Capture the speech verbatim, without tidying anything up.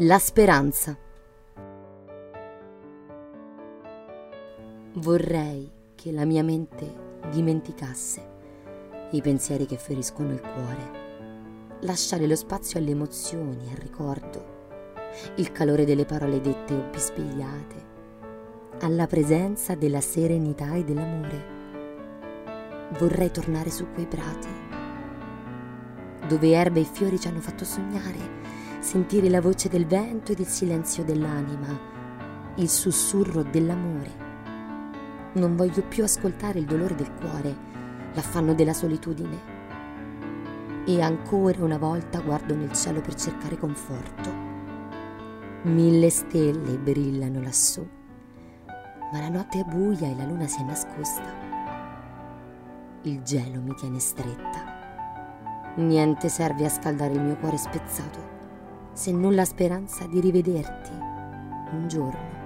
La speranza. Vorrei che la mia mente dimenticasse i pensieri che feriscono il cuore, lasciare lo spazio alle emozioni, al ricordo, il calore delle parole dette o bisbigliate, alla presenza della serenità e dell'amore. Vorrei tornare su quei prati, dove erbe e fiori ci hanno fatto sognare, sentire la voce del vento ed il silenzio dell'anima, il sussurro dell'amore. Non voglio più ascoltare il dolore del cuore, l'affanno della solitudine. E ancora una volta guardo nel cielo per cercare conforto. Mille stelle brillano lassù, ma la notte è buia e la luna si è nascosta. Il gelo mi tiene stretta. Niente serve a scaldare il mio cuore spezzato, se non la speranza di rivederti un giorno.